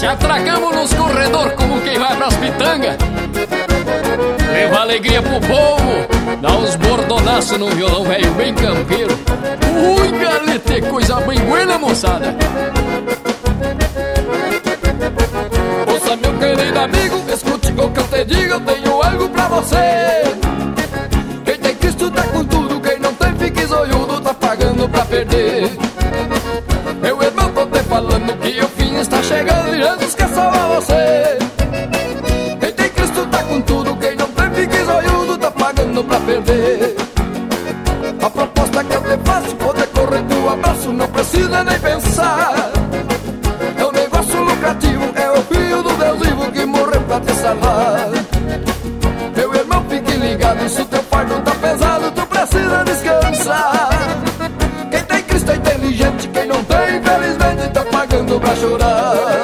atracamos nos corredor como quem vai pras pitangas. Leva alegria pro povo, dá uns bordonaços num violão velho bem campeiro. Ui, galete, coisa bem buena, moçada. Ouça, meu querido amigo, escute o que eu te digo, eu tenho algo pra você. Quem tem Cristo tá com tudo, quem não tem fique zoiudo, tá pagando pra perder. Meu irmão, tô te falando que o fim está chegando e Jesus quer salvar você. Quem tem Cristo tá com tudo, quem não tem fique zoiudo, tá pagando pra perder. A proposta que eu te faço, poder correr do abraço, não precisa nem pensar. É um negócio lucrativo, é o filho do Deus vivo que morreu pra te salvar. Meu irmão, fique ligado, se o teu fardo tá pesado, tu precisa descansar. Quem tem Cristo é inteligente, quem não tem, infelizmente, tá pagando pra chorar.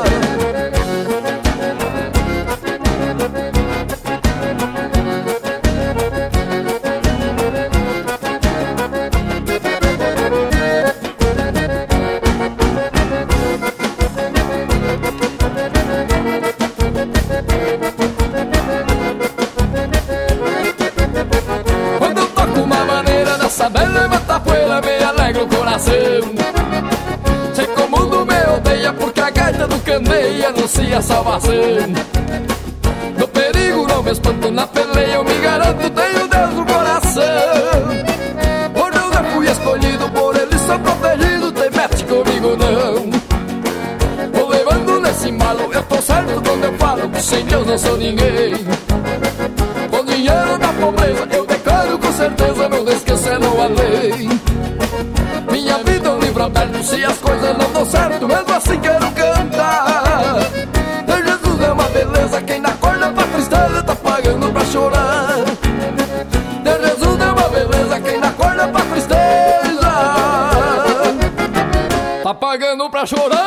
Saber levantar poeira me alegra o coração. Sei que o mundo me odeia porque a gaita do candeia anuncia a salvação. No perigo não me espanto, na peleia eu me garanto, tenho Deus no coração. Hoje eu já fui escolhido, por ele sou protegido, tem mete comigo não. Vou levando nesse malo, eu tô certo quando eu falo que sem Deus não sou ninguém. Com dinheiro na pobreza eu declaro com certeza, não esquecendo a lei. Minha vida é um livro aberto, se as coisas não dão certo, mesmo assim quero cantar. Deus Jesus é uma beleza, quem na corda pra tristeza tá pagando pra chorar. Deus Jesus é uma beleza, quem na corda pra tristeza tá pagando pra chorar.